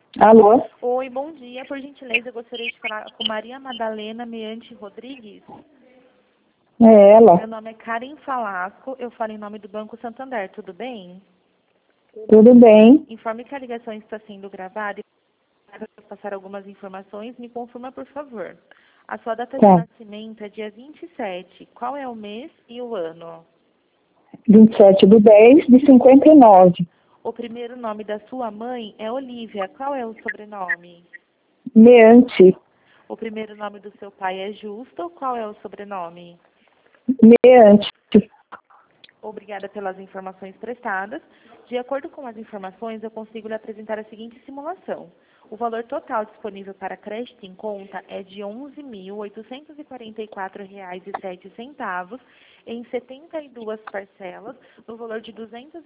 Alô? Oi, bom dia. Por gentileza, eu gostaria de falar com Maria Madalena Meante Rodrigues. É ela. Meu nome é Karen Falasco, eu falo em nome do Banco Santander, tudo bem? Tudo bem? Informe que a ligação está sendo gravada e para passar algumas informações, me confirma, por favor. A sua data de Tá. nascimento é dia 27. Qual é o mês e o ano? 27/10/59. O primeiro nome da sua mãe é Olívia. Qual é o sobrenome? Meante. O primeiro nome do seu pai é Justo. Qual é o sobrenome? Meante. Obrigada pelas informações prestadas. De acordo com as informações, eu consigo lhe apresentar a seguinte simulação. O valor total disponível para crédito em conta é de R$ 11.844,07 em 72 parcelas, no valor de R$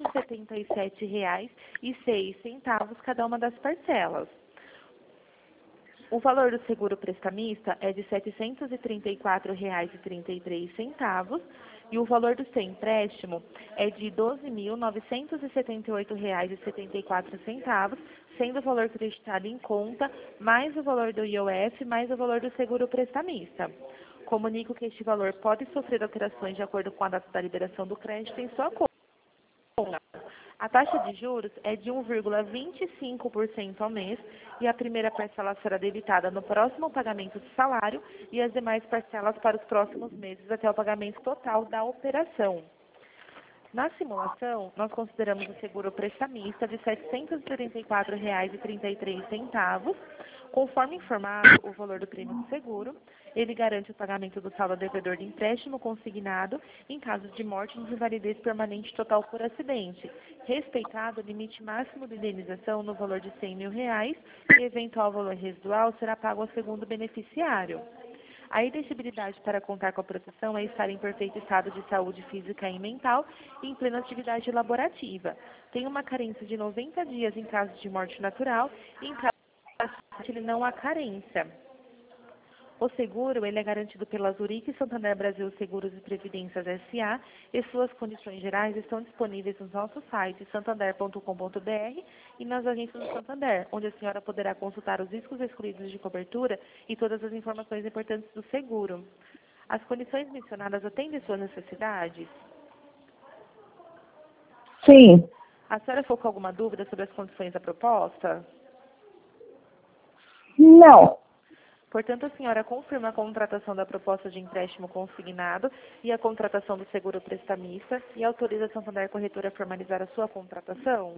277,06 cada uma das parcelas. O valor do seguro prestamista é de R$ 734,33 e o valor do seu empréstimo é de R$ 12.978,74, sendo o valor creditado em conta, mais o valor do IOF, mais o valor do seguro prestamista. Comunico que este valor pode sofrer alterações de acordo com a data da liberação do crédito em sua conta. A taxa de juros é de 1,25% ao mês e a primeira parcela será debitada no próximo pagamento do salário e as demais parcelas para os próximos meses até o pagamento total da operação. Na simulação, nós consideramos o seguro prestamista de R$ 734,33. Conforme informado o valor do prêmio do seguro, ele garante o pagamento do saldo ao devedor de empréstimo consignado em caso de morte de invalidez permanente total por acidente, respeitado o limite máximo de indenização no valor de R$ 100 mil e eventual valor residual será pago ao segundo beneficiário. A elegibilidade para contar com a proteção é estar em perfeito estado de saúde física e mental e em plena atividade laborativa. Tem uma carência de 90 dias em caso de morte natural e em caso de ele não há carência. O seguro ele é garantido pela Zurique Santander Brasil Seguros e Previdências S.A. e suas condições gerais estão disponíveis nos nossos sites santander.com.br e nas agências do Santander, onde a senhora poderá consultar os riscos excluídos de cobertura e todas as informações importantes do seguro. As condições mencionadas atendem suas necessidades? Sim. A senhora ficou com alguma dúvida sobre as condições da proposta? Não. Portanto, a senhora confirma a contratação da proposta de empréstimo consignado e a contratação do seguro prestamista e autoriza a Santander Corretora a formalizar a sua contratação?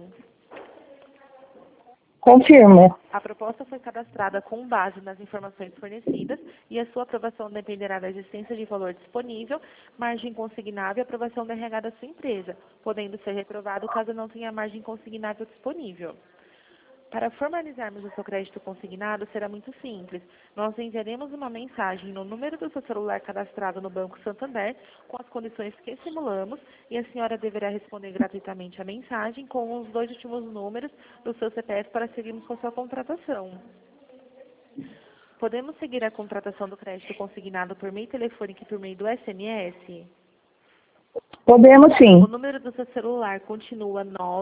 Confirmo. A proposta foi cadastrada com base nas informações fornecidas e a sua aprovação dependerá da existência de valor disponível, margem consignável e aprovação da RH da sua empresa, podendo ser reprovado caso não tenha margem consignável disponível. Para formalizarmos o seu crédito consignado, será muito simples. Nós enviaremos uma mensagem no número do seu celular cadastrado no Banco Santander, com as condições que simulamos, e a senhora deverá responder gratuitamente a mensagem com os 2 últimos números do seu CPF para seguirmos com a sua contratação. Podemos seguir a contratação do crédito consignado por meio telefônico e por meio do SMS? Podemos sim. O número do seu celular continua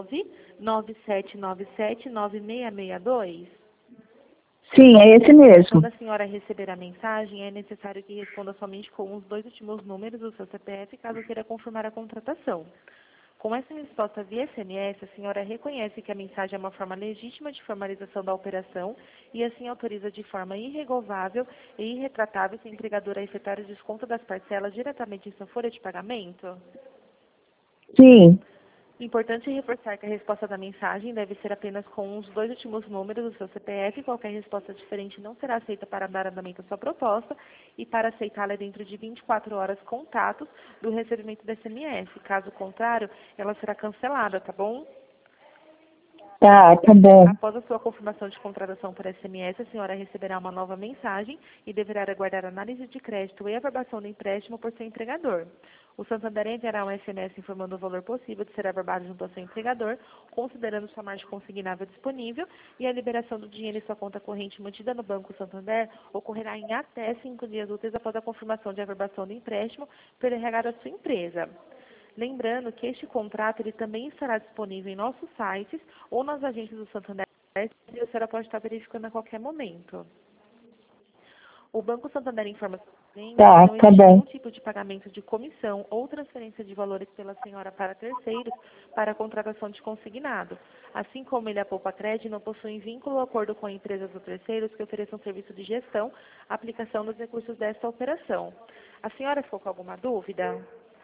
997979662? Sim, é esse mesmo. Quando a senhora receber a mensagem, é necessário que responda somente com os 2 últimos números do seu CPF, caso queira confirmar a contratação. Com essa resposta via SMS, a senhora reconhece que a mensagem é uma forma legítima de formalização da operação e assim autoriza de forma irrevogável e irretratável seu empregador a efetuar o desconto das parcelas diretamente em sua folha de pagamento? Sim. Importante reforçar que a resposta da mensagem deve ser apenas com os 2 últimos números do seu CPF. Qualquer resposta diferente não será aceita para dar andamento à sua proposta e para aceitá-la é dentro de 24 horas contatos do recebimento do SMS. Caso contrário, ela será cancelada, tá bom? Tá bom. Após a sua confirmação de contratação por SMS, a senhora receberá uma nova mensagem e deverá aguardar análise de crédito e averbação do empréstimo por seu empregador. O Santander enviará um SMS informando o valor possível de ser averbado junto ao seu empregador, considerando sua margem consignável disponível, e a liberação do dinheiro em sua conta corrente mantida no Banco Santander ocorrerá em até 5 dias úteis após a confirmação de averbação do empréstimo pelo RH da sua empresa. Lembrando que este contrato ele também estará disponível em nossos sites ou nas agências do Santander e a senhora pode estar verificando a qualquer momento. O Banco Santander informa que Tá, não tá existe bom. nenhum tipo de pagamento de comissão ou transferência de valores pela senhora para terceiros para a contratação de consignado. Assim como ele, a Poupa Cred, não possui vínculo ou acordo com empresas ou terceiros que ofereçam serviço de gestão, aplicação dos recursos desta operação. A senhora ficou com alguma dúvida?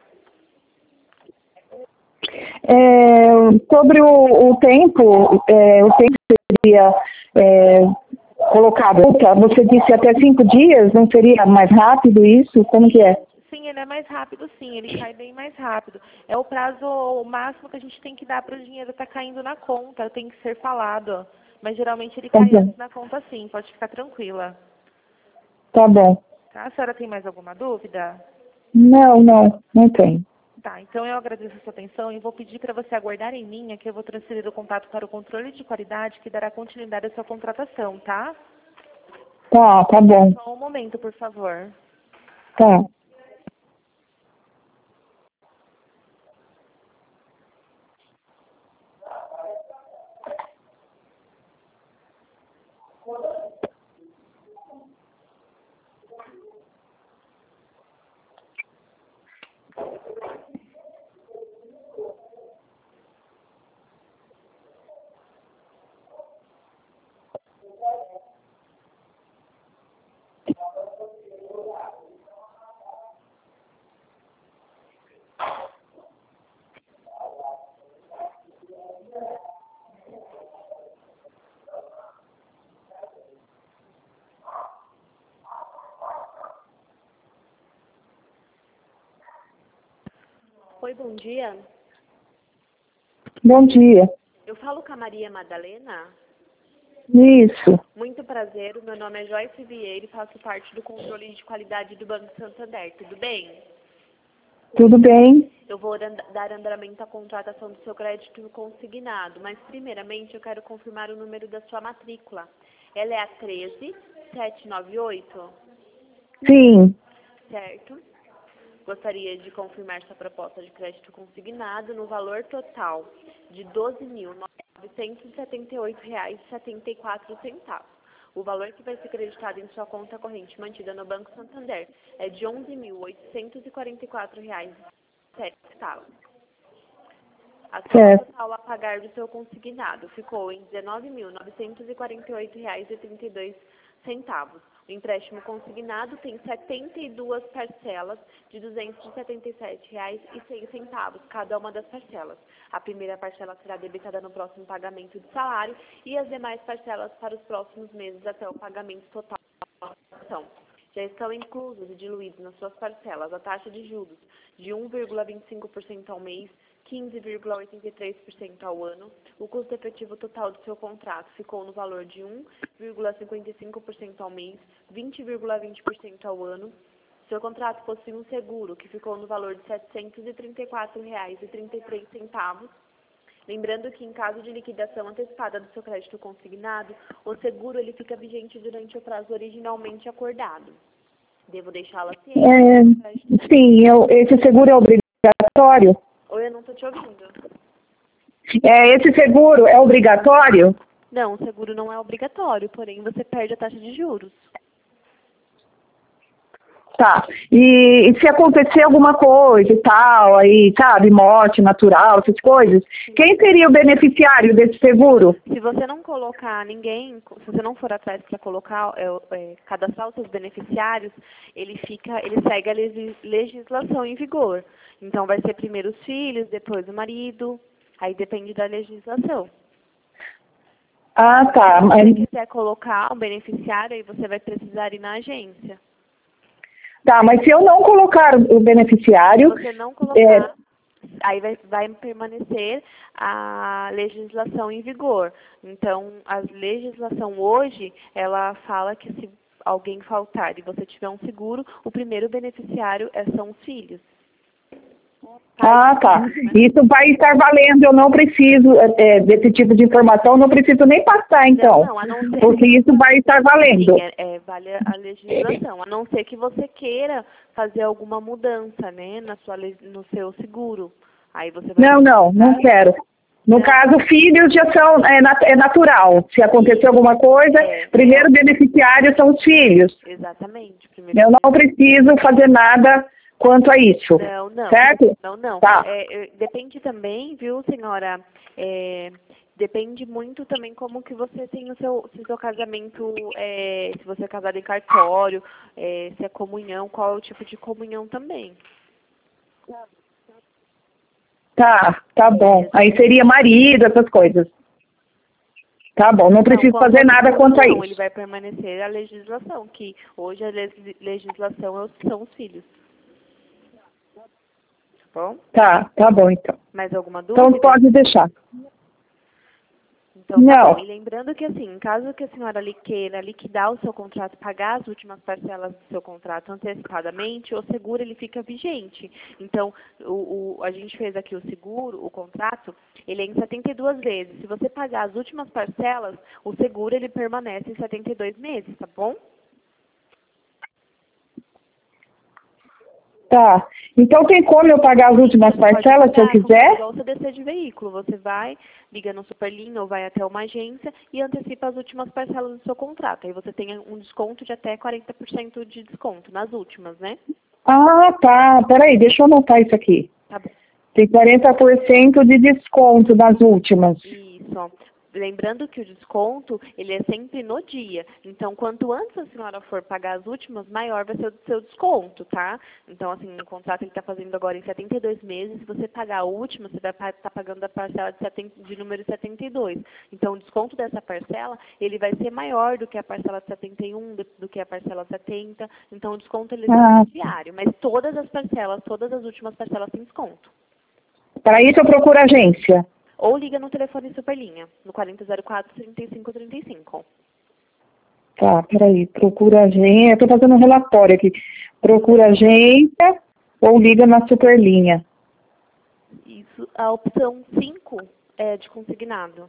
Sobre o tempo, o tempo seria colocado. Você disse até 5 dias, não seria mais rápido isso? Como que é? Sim, ele é mais rápido, sim, ele cai bem mais rápido. É o prazo máximo que a gente tem que dar para o dinheiro estar caindo na conta, tem que ser falado. Mas geralmente ele Tá cai bom. antes na conta, sim, pode ficar tranquila. Tá bom. Tá? A senhora tem mais alguma dúvida? Não tem. Tá, então eu agradeço a sua atenção e vou pedir para você aguardar em linha que eu vou transferir o contato para o controle de qualidade que dará continuidade à sua contratação, tá? Tá bom. Só um momento, por favor. Tá. Oi, bom dia. Bom dia. Eu falo com a Maria Madalena. Isso. Muito prazer, o meu nome é Joyce Vieira e faço parte do controle de qualidade do Banco Santander. Tudo bem? Tudo bem? Eu vou dar andamento à contratação do seu crédito consignado, mas primeiramente eu quero confirmar o número da sua matrícula. Ela é a 13798, Sim. certo? Gostaria de confirmar sua proposta de crédito consignado no valor total de R$ 12.978,74. O valor que vai ser creditado em sua conta corrente mantida no Banco Santander é de R$ 11.844,07. A soma total a pagar do seu consignado ficou em R$ 19.948,32. O empréstimo consignado tem 72 parcelas de R$ 277,06, cada uma das parcelas. A primeira parcela será debitada no próximo pagamento de salário e as demais parcelas para os próximos meses até o pagamento total da ação. Já estão inclusos e diluídos nas suas parcelas a taxa de juros de 1,25% ao mês, 15,83% ao ano. O custo efetivo total do seu contrato ficou no valor de 1,55% ao mês, 20,20% ao ano. Seu contrato possui um seguro que ficou no valor de R$ 734,33. Lembrando que, em caso de liquidação antecipada do seu crédito consignado, o seguro ele fica vigente durante o prazo originalmente acordado. Devo deixá-la ciente? Sim, esse seguro é obrigatório? Oi, eu não estou te ouvindo. Esse seguro é obrigatório? Não, o seguro não é obrigatório, porém você perde a taxa de juros. Tá. E se acontecer alguma coisa e tal, aí, sabe, morte natural, essas coisas, quem seria o beneficiário desse seguro? Se você não colocar ninguém, se você não for atrás para colocar, cadastrar os seus beneficiários, ele segue a legislação em vigor. Então vai ser primeiro os filhos, depois o marido, aí depende da legislação. Ah, tá. Se você quiser colocar um beneficiário, aí você vai precisar ir na agência. Tá, mas se eu não colocar o beneficiário... Se você não colocar, aí vai permanecer a legislação em vigor. Então, a legislação hoje, ela fala que se alguém faltar e você tiver um seguro, o primeiro beneficiário são os filhos. Ah, tá. Isso vai estar valendo, eu não preciso desse tipo de informação, não preciso nem passar, então. Não, a não ser porque isso vai estar valendo. Sim, vale a legislação, a não ser que você queira fazer alguma mudança, né, no seu seguro. Aí você vai Não quero. No caso, filhos já são, é natural. Se acontecer alguma coisa, primeiro beneficiário são os filhos. Exatamente. Primeiro Eu não preciso fazer nada quanto a isso. Não. Certo? Não. Tá. Depende também, viu, senhora? Depende muito também como que você tem se o seu casamento, se você é casado em cartório, se é comunhão, qual é o tipo de comunhão também. Tá bom. Aí seria marido, essas coisas. Tá bom, não preciso fazer nada quanto a Não, ele isso. vai permanecer a legislação, que hoje a legislação são os filhos. Tá bom? Tá bom então. Mais alguma dúvida? Então pode deixar. Então, tá Não. bom. E lembrando que, assim, em caso que a senhora queira liquidar o seu contrato, pagar as últimas parcelas do seu contrato antecipadamente, o seguro ele fica vigente. Então, a gente fez aqui o seguro, o contrato, ele é em 72 vezes. Se você pagar as últimas parcelas, o seguro ele permanece em 72 meses, tá bom? Tá. Então tem como eu pagar as últimas parcelas se eu quiser? Igual você descer de veículo, você vai, liga no Superlinha ou vai até uma agência e antecipa as últimas parcelas do seu contrato. Aí você tem um desconto de até 40% de desconto nas últimas, né? Ah, tá. Peraí, deixa eu anotar isso aqui. Tá bom. Tem 40% de desconto nas últimas. Isso. Lembrando que o desconto, ele é sempre no dia. Então, quanto antes a senhora for pagar as últimas, maior vai ser o seu desconto, tá? Então, assim, o contrato ele está fazendo agora em 72 meses. Se você pagar a última, você vai estar pagando a parcela de número 72. Então, o desconto dessa parcela, ele vai ser maior do que a parcela de 71, do que a parcela 70. Então, o desconto ele é diário. Mas todas as parcelas, todas as últimas parcelas têm desconto. Para isso eu procuro agência. Ou liga no telefone Superlinha, no 4004-3535. Tá, peraí. Procura agência. Eu tô fazendo um relatório aqui. Procura agência ou liga na Superlinha. Isso, a opção 5 é de consignado.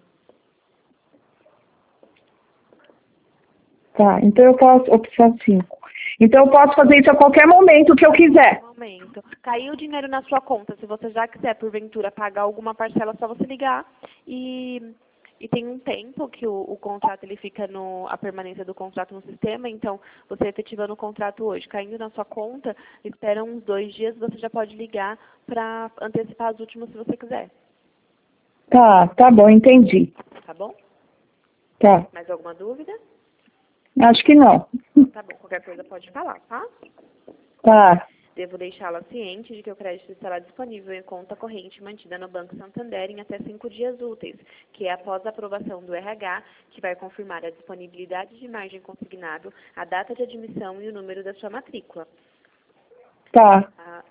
Tá, então eu posso, opção 5. Então eu posso fazer isso a qualquer momento que eu quiser. Momento. Caiu o dinheiro na sua conta, se você já quiser, porventura, pagar alguma parcela, é só você ligar e tem um tempo que o contrato ele fica a permanência do contrato no sistema, então você efetivando o contrato hoje, caindo na sua conta, espera uns 2 dias, você já pode ligar para antecipar as últimas se você quiser. Tá bom, entendi. Tá bom? Tá. Mais alguma dúvida? Acho que não. Tá bom, qualquer coisa pode falar, tá? Tá. Devo deixá-la ciente de que o crédito estará disponível em conta corrente mantida no Banco Santander em até 5 dias úteis, que é após a aprovação do RH, que vai confirmar a disponibilidade de margem consignado, a data de admissão e o número da sua matrícula. Tá.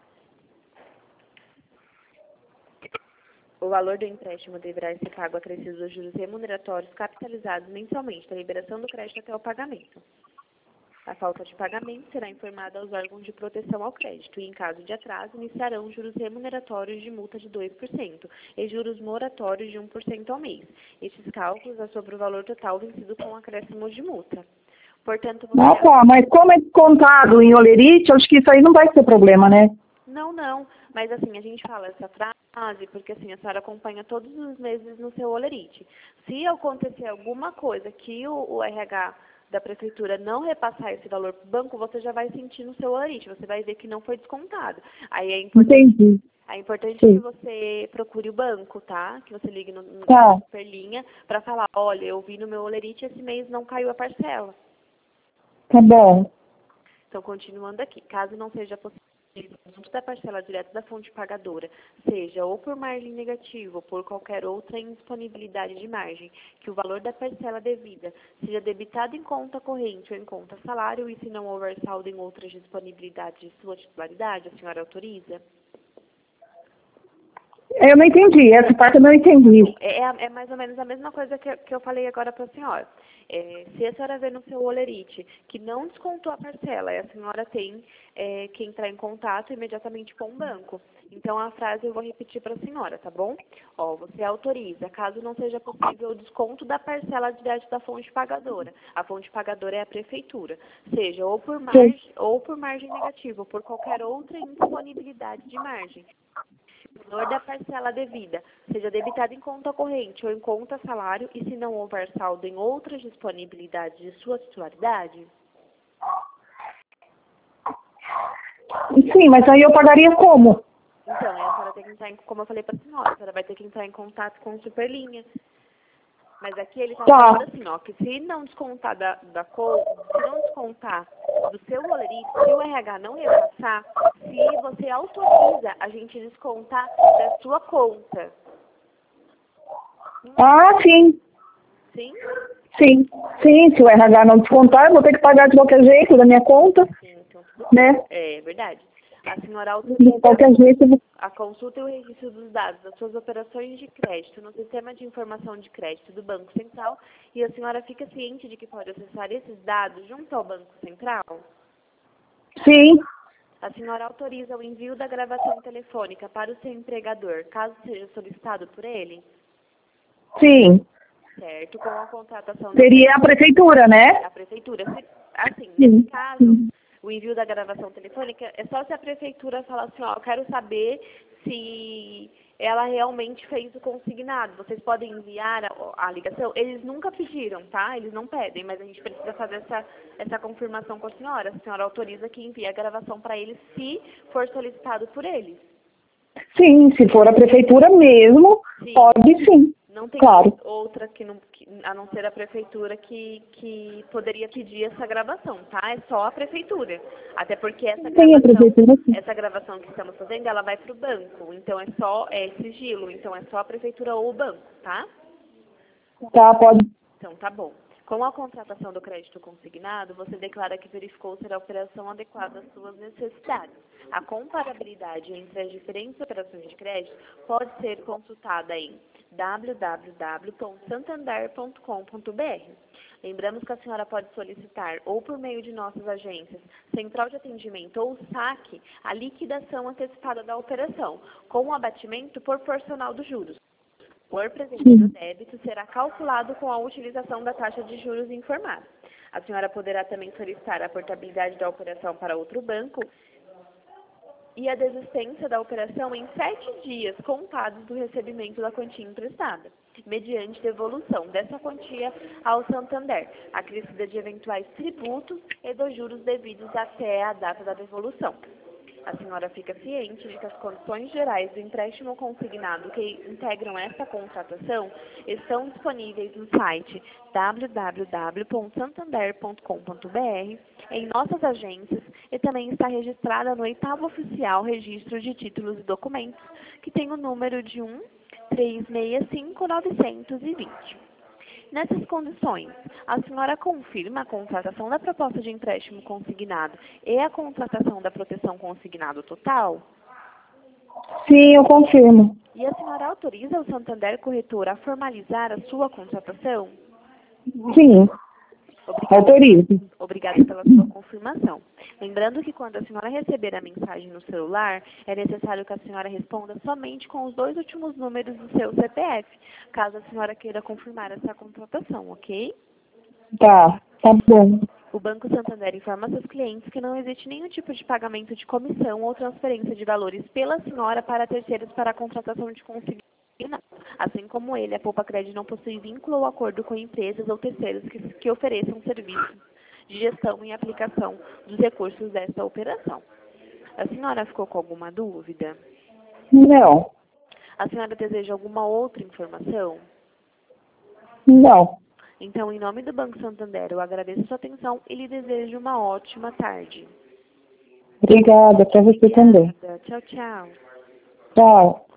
O valor do empréstimo deverá ser pago acrescido dos juros remuneratórios capitalizados mensalmente da liberação do crédito até o pagamento. A falta de pagamento será informada aos órgãos de proteção ao crédito e, em caso de atraso, iniciarão juros remuneratórios de multa de 2% e juros moratórios de 1% ao mês. Estes cálculos é sobre o valor total vencido com acréscimo de multa. Portanto, você... tá, mas como é descontado em olerite, acho que isso aí não vai ser problema, né? Não, mas assim, a gente fala essa frase porque assim, a senhora acompanha todos os meses no seu olerite. Se acontecer alguma coisa que o RH da prefeitura não repassar esse valor para o banco, você já vai sentir no seu olerite, você vai ver que não foi descontado. Aí é importante, Entendi. que você procure o banco, tá? Que você ligue no Superlinha para falar, olha, eu vi no meu olerite esse mês não caiu a parcela. Tá bom. Então, continuando aqui, caso não seja possível junto da parcela direta da fonte pagadora, seja ou por margem negativa ou por qualquer outra indisponibilidade de margem, que o valor da parcela devida seja debitado em conta corrente ou em conta salário e se não houver saldo em outras disponibilidades de sua titularidade, a senhora autoriza? Eu não entendi, essa parte eu não entendi. É mais ou menos a mesma coisa que eu falei agora para a senhora. Se a senhora vê no seu olerite que não descontou a parcela, a senhora tem que entrar em contato imediatamente com o banco. Então, a frase eu vou repetir para a senhora, tá bom? Você autoriza, caso não seja possível o desconto da parcela direto da fonte pagadora. A fonte pagadora é a prefeitura. Seja ou por margem negativa ou por qualquer outra indisponibilidade de margem. valor da parcela devida seja debitado em conta corrente ou em conta salário e se não houver saldo em outras disponibilidades de sua titularidade? Sim, mas aí eu pagaria como? Então, aí a senhora tem que entrar como eu falei para a senhora vai ter que entrar em contato com o Superlinha. Mas aqui ele está falando assim, ó, que se não descontar se não descontar do seu bolerito, se o RH não repassar, se você autoriza a gente descontar da sua conta. Ah, sim. Sim? Sim. Sim, se o RH não descontar, eu vou ter que pagar de qualquer jeito da minha conta, Sim, então tudo né? bem. É verdade. A senhora De autoriza qualquer jeito. a consulta e o registro dos dados das suas operações de crédito no Sistema de Informação de Crédito do Banco Central e a senhora fica ciente de que pode acessar esses dados junto ao Banco Central? Sim. A senhora autoriza o envio da gravação telefônica para o seu empregador, caso seja solicitado por ele? Sim. Certo, com a contratação... Seria a prefeitura, né? A prefeitura. Assim, nesse caso, o envio da gravação telefônica é só se a prefeitura falar assim, ó, eu quero saber se ela realmente fez o consignado. Vocês podem enviar a ligação? Eles nunca pediram, tá? Eles não pedem, mas a gente precisa fazer essa confirmação com a senhora. A senhora autoriza que envie a gravação para eles se for solicitado por eles? Sim, se for a prefeitura mesmo, Sim. pode sim. Não tem Claro. outra a não ser a prefeitura que poderia pedir essa gravação, tá? É só a prefeitura. Até porque Tem a prefeitura, sim. essa gravação que estamos fazendo, ela vai para o banco. Então é sigilo. Então é só a prefeitura ou o banco, tá? Tá, pode. Então tá bom. Com a contratação do crédito consignado, você declara que verificou ser a operação adequada às suas necessidades. A comparabilidade entre as diferentes operações de crédito pode ser consultada em www.santander.com.br. Lembramos que a senhora pode solicitar, ou por meio de nossas agências, Central de Atendimento ou SAC, a liquidação antecipada da operação, com o abatimento proporcional dos juros. O valor presente do débito será calculado com a utilização da taxa de juros informada. A senhora poderá também solicitar a portabilidade da operação para outro banco e a desistência da operação em 7 dias contados do recebimento da quantia emprestada, mediante devolução dessa quantia ao Santander, acrescida de eventuais tributos e dos juros devidos até a data da devolução. A senhora fica ciente de que as condições gerais do empréstimo consignado que integram esta contratação estão disponíveis no site www.santander.com.br, em nossas agências e também está registrada no 8º Oficial Registro de Títulos e Documentos, que tem o número de 1365920. Nessas condições, a senhora confirma a contratação da proposta de empréstimo consignado e a contratação da proteção consignado total? Sim, eu confirmo. E a senhora autoriza o Santander Corretora a formalizar a sua contratação? Sim. Autorizo. Obrigada pela sua confirmação. Lembrando que quando a senhora receber a mensagem no celular, é necessário que a senhora responda somente com os 2 últimos números do seu CPF, caso a senhora queira confirmar essa contratação, ok? Tá bom. O Banco Santander informa seus clientes que não existe nenhum tipo de pagamento de comissão ou transferência de valores pela senhora para terceiros para a contratação de consignado. Assim como ele, a Poupa Cred não possui vínculo ou acordo com empresas ou terceiros que ofereçam serviços de gestão e aplicação dos recursos desta operação. A senhora ficou com alguma dúvida? Não. A senhora deseja alguma outra informação? Não. Então, em nome do Banco Santander, eu agradeço a sua atenção e lhe desejo uma ótima tarde. Obrigada, para você também. Tchau, tchau. Tchau.